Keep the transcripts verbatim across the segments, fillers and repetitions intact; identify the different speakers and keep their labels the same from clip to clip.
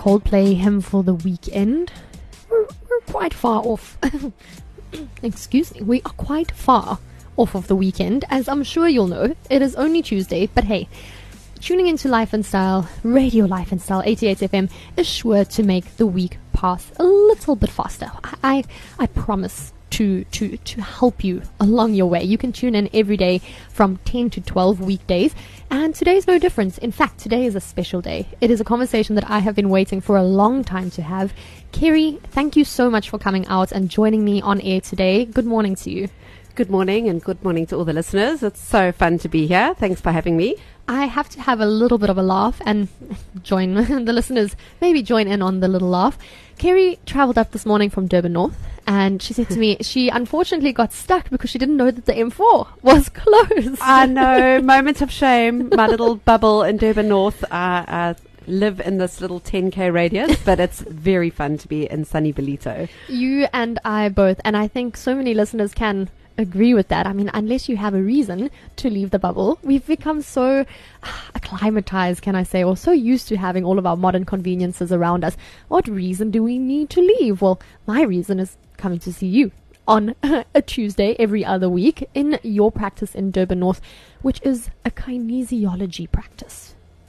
Speaker 1: Coldplay hymn for the weekend. We're, we're quite far off. Excuse me. We are quite far off of the weekend, as I'm sure you'll know. It is only Tuesday, but hey, tuning into Life and Style, Radio Life and Style, eighty-eight F M, is sure to make the week pass a little bit faster. I, I, I promise to, to, to help you along your way. You can tune in every day from ten to twelve weekdays, and today's no different. In fact, today is a special day. It is a conversation that I have been waiting for a long time to have. Kerry, thank you so much for coming out and joining me on air today. Good morning to you.
Speaker 2: Good morning, and good morning to all the listeners. It's so fun to be here. Thanks for having me.
Speaker 1: I have to have a little bit of a laugh and join the listeners, maybe join in on the little laugh. Kerry travelled up this morning from Durban North, and she said to me she unfortunately got stuck because she didn't know that the M four was closed.
Speaker 2: I know, moment of shame. My little bubble in Durban North. Uh, uh, live in this little ten K radius, but it's very fun to be in sunny Ballito.
Speaker 1: You and I both, and I think so many listeners can agree with that. I mean, unless you have a reason to leave the bubble, we've become so acclimatized, can I say, or so used to having all of our modern conveniences around us. What reason do we need to leave? Well, my reason is coming to see you on a Tuesday every other week in your practice in Durban North, which is a kinesiology practice.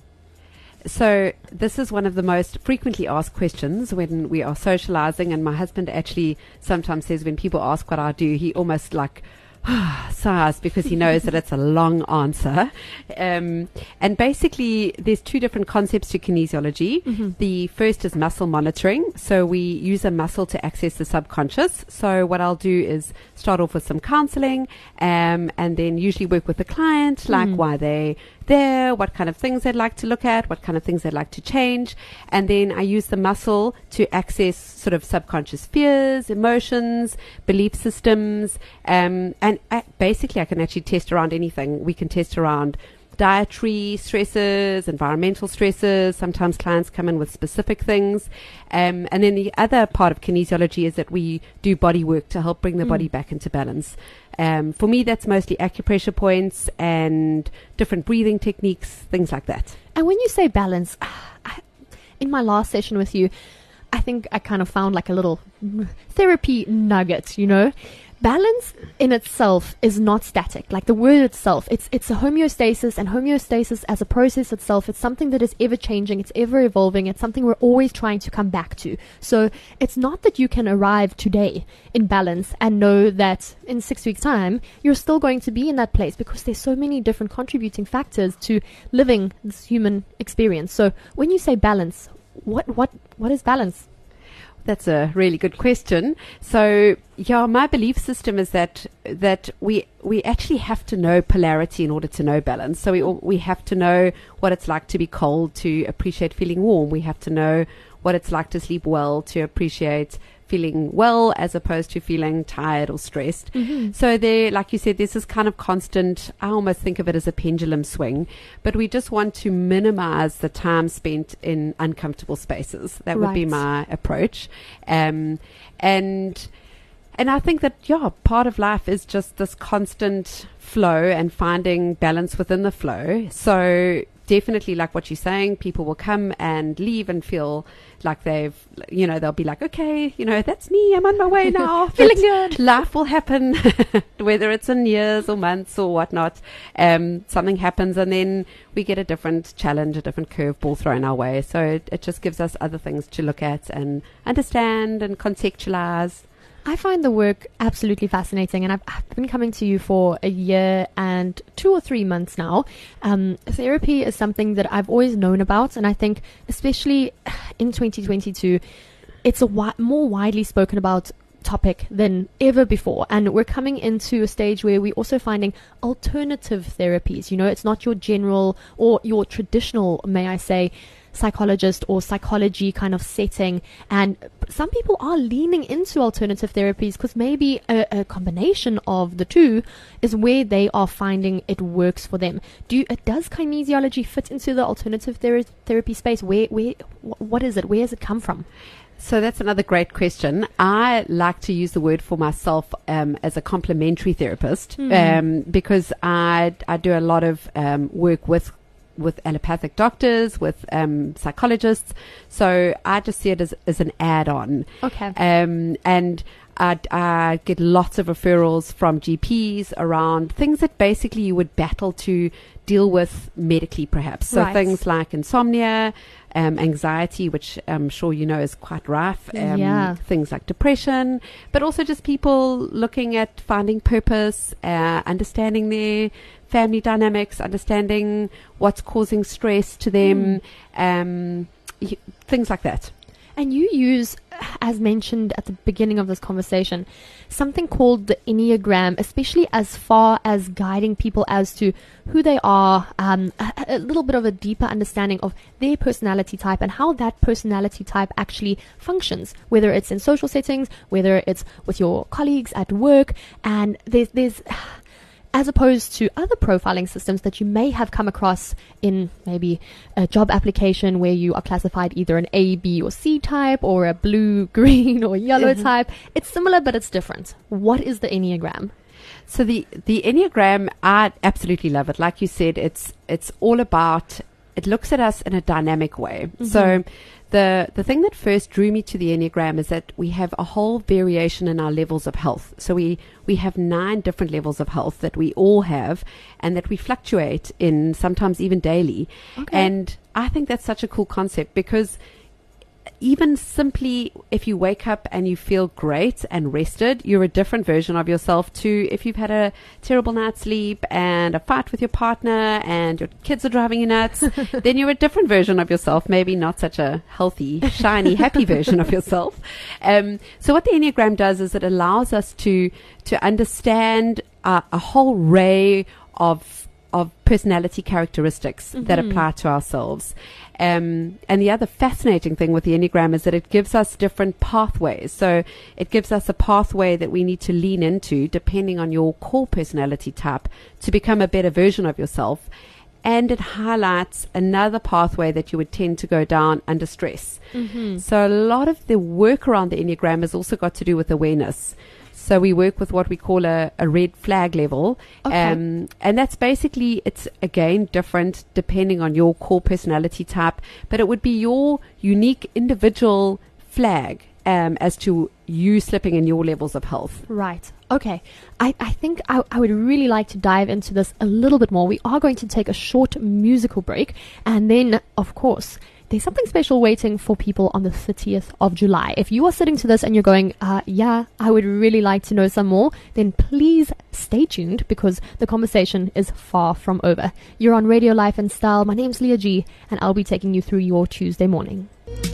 Speaker 2: So this is one of the most frequently asked questions when we are socializing, and my husband actually sometimes says when people ask what I do, he almost like sighs because he knows that it's a long answer. Um, and basically there's two different concepts to kinesiology. Mm-hmm. The first is muscle monitoring. So we use a muscle to access the subconscious. So what I'll do is start off with some counseling, um, and then usually work with the client, like mm. why they there, what kind of things they'd like to look at, what kind of things they'd like to change. And then I use the muscle to access sort of subconscious fears, emotions, belief systems. Um, and I, basically I can actually test around anything. We can test around dietary stresses, environmental stresses. Sometimes clients come in with specific things. Um, and then the other part of kinesiology is that we do body work to help bring the mm. body back into balance. Um, for me, that's mostly acupressure points and different breathing techniques, things like that.
Speaker 1: And when you say balance, I, in my last session with you, I think I kind of found like a little therapy nugget, you know. Balance in itself is not static. Like the word itself, it's it's a homeostasis, and homeostasis as a process itself, it's something that is ever changing, it's ever evolving, it's something we're always trying to come back to. So it's not that you can arrive today in balance and know that in six weeks' time you're still going to be in that place, because there's so many different contributing factors to living this human experience. So when you say balance, what what what is balance?
Speaker 2: That's a really good question. So, yeah, my belief system is that that we we actually have to know polarity in order to know balance. So we we have to know what it's like to be cold to appreciate feeling warm. We have to know what it's like to sleep well to appreciate feeling well, as opposed to feeling tired or stressed. Mm-hmm. So there, like you said, there's this kind of constant, I almost think of it as a pendulum swing, but we just want to minimize the time spent in uncomfortable spaces. That would
Speaker 1: right.
Speaker 2: be my approach. Um, and, and I think that, yeah, part of life is just this constant flow and finding balance within the flow. So definitely, like what you're saying, people will come and leave and feel like they've, you know, they'll be like, okay, you know, that's me, I'm on my way now.
Speaker 1: Feeling good.
Speaker 2: Life will happen, whether it's in years or months or whatnot. Um, something happens, and then we get a different challenge, a different curveball thrown our way. So it, it just gives us other things to look at and understand and contextualize.
Speaker 1: I find the work absolutely fascinating, and I've, I've been coming to you for a year and two or three months now. Um, therapy is something that I've always known about, and I think especially in twenty twenty-two, it's a wi- more widely spoken about topic than ever before. And we're coming into a stage where we're also finding alternative therapies. You know, it's not your general or your traditional, may I say, psychologist or psychology kind of setting, and some people are leaning into alternative therapies because maybe a, a combination of the two is where they are finding it works for them. Do you, uh, does kinesiology fit into the alternative thera- therapy space? Where where wh- what is it? Where does it come from?
Speaker 2: So that's another great question. I like to use the word for myself um, as a complementary therapist, mm. um, because I I do a lot of um, work with with allopathic doctors, with um, psychologists. So I just see it as, as an add-on.
Speaker 1: Okay.
Speaker 2: Um, and I, I get lots of referrals from G Ps around things that basically you would battle to deal with medically, perhaps. So
Speaker 1: Right.
Speaker 2: things like insomnia, um, anxiety, which I'm sure you know is quite rife. Um,
Speaker 1: Yeah.
Speaker 2: Things like depression, but also just people looking at finding purpose, uh, understanding their family dynamics, understanding what's causing stress to them, um, y- things like that.
Speaker 1: And you use, as mentioned at the beginning of this conversation, something called the Enneagram, especially as far as guiding people as to who they are, um, a, a little bit of a deeper understanding of their personality type and how that personality type actually functions, whether it's in social settings, whether it's with your colleagues at work. And there's, there's as opposed to other profiling systems that you may have come across in maybe a job application where you are classified either an A, B, or C type, or a blue, green, or yellow
Speaker 2: Mhm.
Speaker 1: type. It's similar, but it's different. What is the Enneagram?
Speaker 2: So the the Enneagram, I absolutely love it. Like you said, it's it's all about, it looks at us in a dynamic way.
Speaker 1: Mm-hmm.
Speaker 2: So the the thing that first drew me to the Enneagram is that we have a whole variation in our levels of health. So we we have nine different levels of health that we all have, and that we fluctuate in, sometimes even daily.
Speaker 1: Okay.
Speaker 2: And I think that's such a cool concept, because even simply if you wake up and you feel great and rested, you're a different version of yourself to if you've had a terrible night's sleep and a fight with your partner and your kids are driving you nuts. Then you're a different version of yourself, maybe not such a healthy, shiny, happy version of yourself. Um, so what the Enneagram does is it allows us to to understand uh, a whole array of of personality characteristics that
Speaker 1: Mhm.
Speaker 2: apply to ourselves. Um, and the other fascinating thing with the Enneagram is that it gives us different pathways. So it gives us a pathway that we need to lean into depending on your core personality type to become a better version of yourself. And it highlights another pathway that you would tend to go down under stress.
Speaker 1: Mm-hmm.
Speaker 2: So a lot of the work around the Enneagram has also got to do with awareness. So we work with what we call a, a red flag level.
Speaker 1: Okay.
Speaker 2: Um, and that's basically, it's again different depending on your core personality type, but it would be your unique individual flag um, as to you slipping in your levels of health.
Speaker 1: Right. Okay. I, I think I, I would really like to dive into this a little bit more. We are going to take a short musical break, and then, of course, there's something special waiting for people on the thirtieth of July. If you are sitting to this and you're going, uh, yeah, I would really like to know some more, then please stay tuned, because the conversation is far from over. You're on Radio Life and Style. My name's Leah G, and I'll be taking you through your Tuesday morning.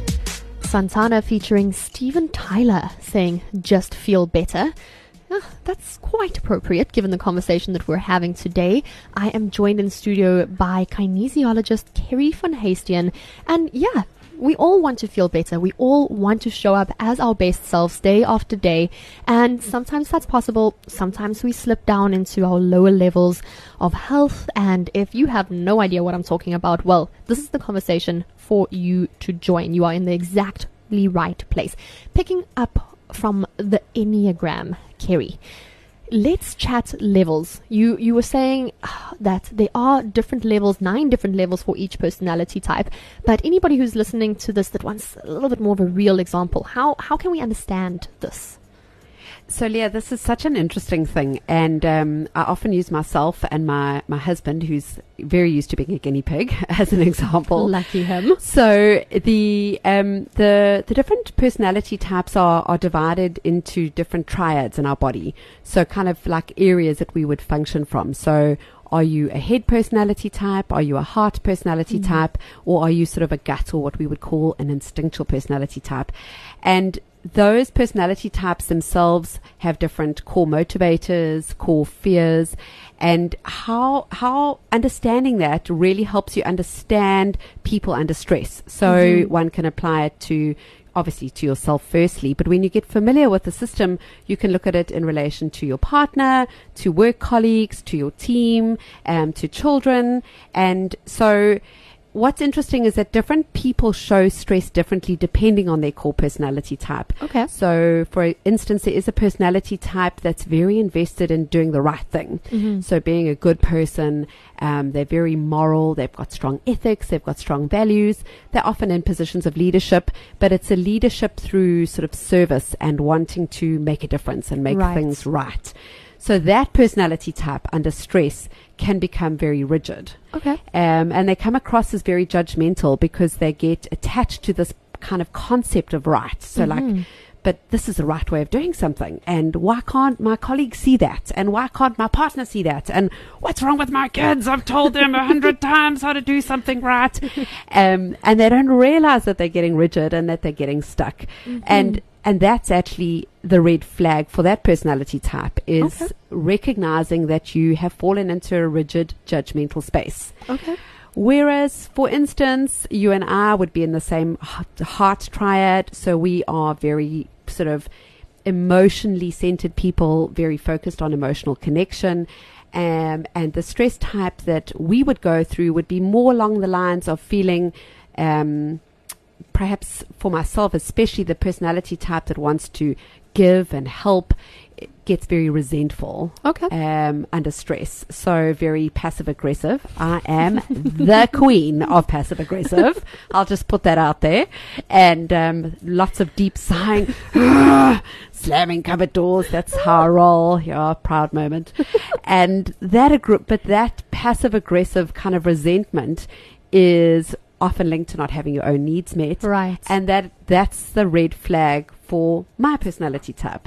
Speaker 1: Santana featuring Steven Tyler saying, "Just Feel Better." Uh, that's quite appropriate given the conversation that we're having today. I am joined in studio by kinesiologist Kerry van Hastian. And yeah, we all want to feel better. We all want to show up as our best selves day after day. And sometimes that's possible. Sometimes we slip down into our lower levels of health. And if you have no idea what I'm talking about, well, this is the conversation for you to join. You are in the exactly right place. Picking up from the Enneagram, Kerry, let's chat levels. You you were saying uh, that there are different levels, nine different levels for each personality type. But anybody who's listening to this that wants a little bit more of a real example, how how can we understand this?
Speaker 2: So, Leah, this is such an interesting thing, and um, I often use myself and my, my husband, who's very used to being a guinea pig, as an example.
Speaker 1: Lucky him.
Speaker 2: So the um, the the different personality types are, are divided into different triads in our body. So kind of like areas that we would function from. So are you a head personality type? Are you a heart personality
Speaker 1: Mhm.
Speaker 2: type? Or are you sort of a gut, or what we would call an instinctual personality type? And those personality types themselves have different core motivators, core fears, and how how understanding that really helps you understand people under stress. So
Speaker 1: Mhm.
Speaker 2: one can apply it to, obviously, to yourself firstly, but when you get familiar with the system, you can look at it in relation to your partner, to work colleagues, to your team, um, to children. And so what's interesting is that different people show stress differently depending on their core personality type.
Speaker 1: Okay.
Speaker 2: So, for instance, there is a personality type that's very invested in doing the right thing.
Speaker 1: Mm-hmm.
Speaker 2: So, being a good person, um, they're very moral, they've got strong ethics, they've got strong values. They're often in positions of leadership, but it's a leadership through sort of service and wanting to make a difference and make
Speaker 1: Right.
Speaker 2: things right. So that personality type under stress can become very rigid.
Speaker 1: Okay.
Speaker 2: Um, and they come across as very judgmental because they get attached to this kind of concept of right. So
Speaker 1: Mhm.
Speaker 2: like, but this is the right way of doing something. And why can't my colleagues see that? And why can't my partner see that? And what's wrong with my kids? I've told them a hundred times how to do something right. Um, and they don't realize that they're getting rigid and that they're getting stuck.
Speaker 1: Mhm.
Speaker 2: And And that's actually the red flag for that personality type, is
Speaker 1: Okay.
Speaker 2: recognizing that you have fallen into a rigid, judgmental space.
Speaker 1: Okay.
Speaker 2: Whereas, for instance, you and I would be in the same h- heart triad, so we are very sort of emotionally centered people, very focused on emotional connection. Um, and the stress type that we would go through would be more along the lines of feeling... Um, perhaps for myself, especially the personality type that wants to give and help, it gets very resentful
Speaker 1: Okay.
Speaker 2: um, under stress. So very passive aggressive. I am the queen of passive aggressive. I'll just put that out there. And um, lots of deep sighing, slamming cupboard doors. That's how I roll. Yeah, proud moment. And that aggr- but that passive aggressive kind of resentment is often linked to not having your own needs met.
Speaker 1: Right.
Speaker 2: And that that's the red flag for my personality type.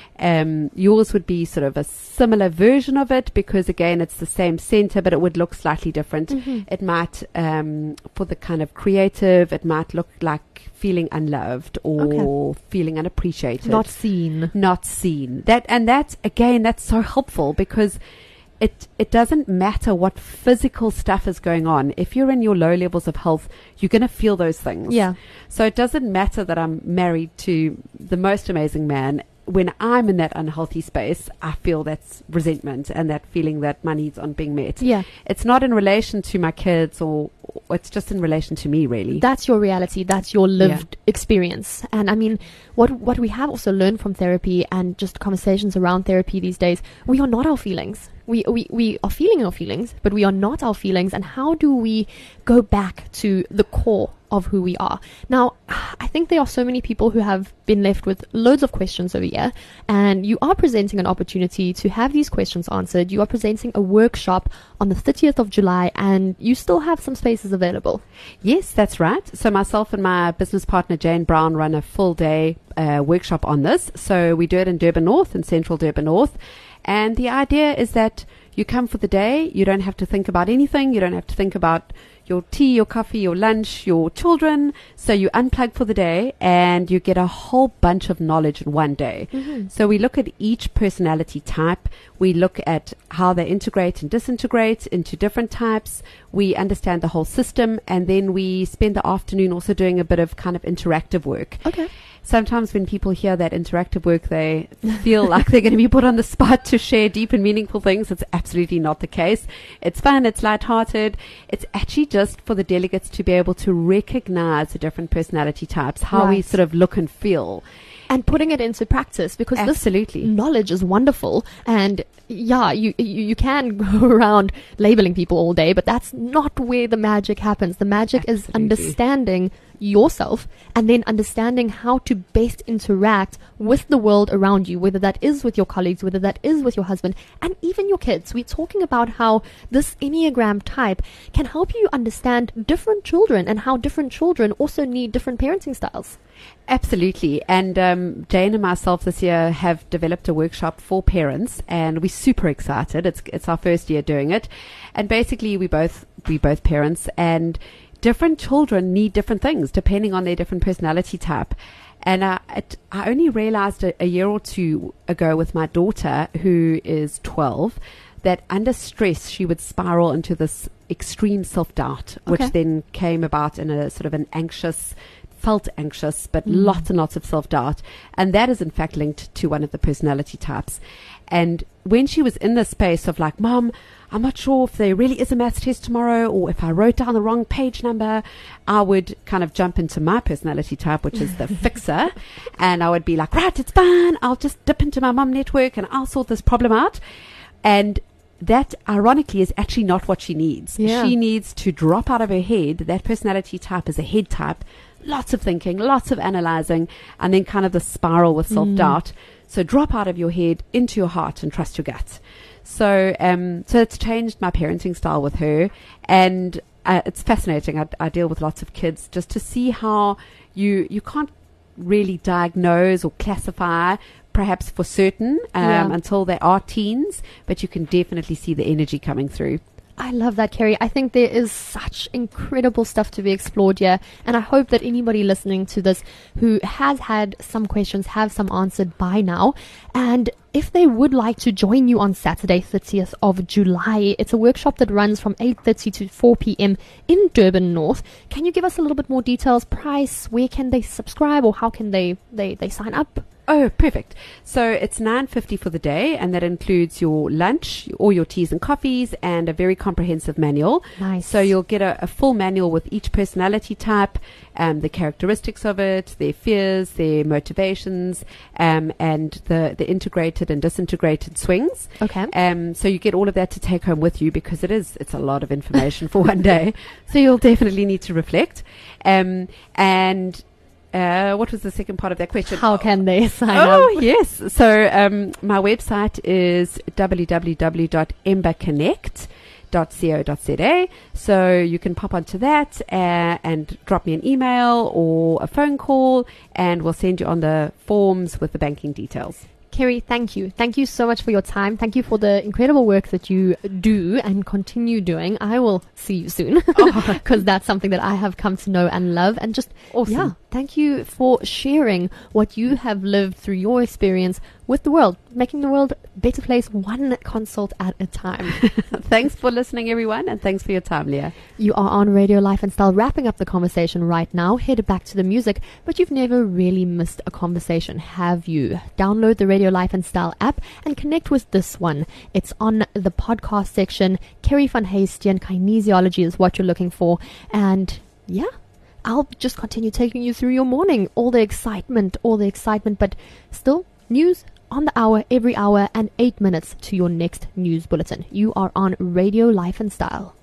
Speaker 2: Um, yours would be sort of a similar version of it, because again, it's the same center, but it would look slightly different.
Speaker 1: Mm-hmm.
Speaker 2: It might, um, for the kind of creative, it might look like feeling unloved or
Speaker 1: Okay.
Speaker 2: feeling unappreciated.
Speaker 1: Not seen.
Speaker 2: Not seen. That, and that, again, that's so helpful, because It it doesn't matter what physical stuff is going on. If you're in your low levels of health, you're going to feel those things.
Speaker 1: Yeah.
Speaker 2: So it doesn't matter that I'm married to the most amazing man. When I'm in that unhealthy space, I feel that's resentment and that feeling that my needs aren't being met.
Speaker 1: Yeah.
Speaker 2: It's not in relation to my kids, or, or it's just in relation to me, really.
Speaker 1: That's your reality. That's your lived experience. And I mean, what what we have also learned from therapy and just conversations around therapy these days, we are not our feelings. We, we, we are feeling our feelings, but we are not our feelings. And how do we go back to the core of who we are? Now, I think there are so many people who have been left with loads of questions over here, and you are presenting an opportunity to have these questions answered. You are presenting a workshop on the thirtieth of July, and you still have some spaces available.
Speaker 2: Yes, that's right. So myself and my business partner, Jane Brown, run a full day uh, workshop on this. So we do it in Durban North, in central Durban North. And the idea is that you come for the day, you don't have to think about anything, you don't have to think about your tea, your coffee, your lunch, your children. So you unplug for the day and you get a whole bunch of knowledge in one day.
Speaker 1: Mm-hmm.
Speaker 2: So we look at each personality type. We look at how they integrate and disintegrate into different types. We understand the whole system, and then we spend the afternoon also doing a bit of kind of interactive work.
Speaker 1: Okay.
Speaker 2: Sometimes when people hear that interactive work, they feel like they're going to be put on the spot to share deep and meaningful things. It's absolutely not the case. It's fun. It's lighthearted. It's actually just for the delegates to be able to recognize the different personality types, how we
Speaker 1: Right.
Speaker 2: sort of look and feel.
Speaker 1: And putting it into practice, because
Speaker 2: Absolutely.
Speaker 1: this knowledge is wonderful. And yeah, you, you you can go around labeling people all day, but that's not where the magic happens. The magic is
Speaker 2: Absolutely.
Speaker 1: understanding yourself and then understanding how to best interact with the world around you, whether that is with your colleagues, whether that is with your husband, and even your kids. We're talking about how this Enneagram type can help you understand different children and how different children also need different parenting styles.
Speaker 2: Absolutely. And um, Jane and myself this year have developed a workshop for parents, and we're super excited. It's it's our first year doing it. And basically we both we both parents, and different children need different things depending on their different personality type. And I, it, I only realized a, a year or two ago with my daughter, who is twelve, that under stress she would spiral into this extreme self-doubt, which
Speaker 1: Okay.
Speaker 2: then came about in a sort of an anxious felt anxious, but
Speaker 1: Mm.
Speaker 2: lots and lots of self-doubt. And that is in fact linked to one of the personality types. And when she was in the space of like, Mom, I'm not sure if there really is a maths test tomorrow, or if I wrote down the wrong page number, I would kind of jump into my personality type, which is the fixer. And I would be like, right, it's fine. I'll just dip into my mum network and I'll sort this problem out. And that, ironically, is actually not what she needs.
Speaker 1: Yeah.
Speaker 2: She needs to drop out of her head. That personality type is a head type. Lots of thinking, lots of analyzing, and then kind of the spiral with self-doubt. Mm. So drop out of your head into your heart and trust your gut. So, um, so it's changed my parenting style with her, and uh, it's fascinating. I, I deal with lots of kids just to see how you you can't really diagnose or classify, perhaps for certain, um,
Speaker 1: Yeah.
Speaker 2: until they are teens, but you can definitely see the energy coming through.
Speaker 1: I love that, Kerry. I think there is such incredible stuff to be explored here. And I hope that anybody listening to this who has had some questions have some answered by now. And if they would like to join you on Saturday, thirtieth of July, it's a workshop that runs from eight thirty to four p.m. in Durban North. Can you give us a little bit more details? Price, where can they subscribe, or how can they, they, they sign up?
Speaker 2: Oh, perfect. So it's nine fifty for the day, and that includes your lunch, all your teas and coffees, and a very comprehensive manual.
Speaker 1: Nice.
Speaker 2: So you'll get a, a full manual with each personality type, um, the characteristics of it, their fears, their motivations, um, and the, the integrated and disintegrated swings.
Speaker 1: Okay.
Speaker 2: Um, so you get all of that to take home with you, because it is, it's a lot of information for one day. So you'll definitely need to reflect. Um, and Uh, what was the second part of that question?
Speaker 1: How can they sign
Speaker 2: oh,
Speaker 1: up?
Speaker 2: yes. So um, my website is w w w dot ember connect dot co dot z a. So you can pop onto that uh, and drop me an email or a phone call, and we'll send you on the forms with the banking details.
Speaker 1: Kerry, thank you. Thank you so much for your time. Thank you for the incredible work that you do and continue doing. I will see you soon, because oh. that's something that I have come to know and love. And just,
Speaker 2: awesome.
Speaker 1: Yeah, thank you for sharing what you have lived through your experience with the world, making the world a better place one consult at a time.
Speaker 2: Thanks for listening, everyone, and thanks for your time, Leah.
Speaker 1: You are on Radio Life and Style, wrapping up the conversation right now. Headed back to the music, but you've never really missed a conversation, have you? Download the Radio Life and Style app and connect with this one. It's on the podcast section. Kerry van Heestien, kinesiology is what you're looking for. And yeah, I'll just continue taking you through your morning. All the excitement, all the excitement, but still news on the hour, every hour, and eight minutes to your next news bulletin. You are on Radio Life and Style.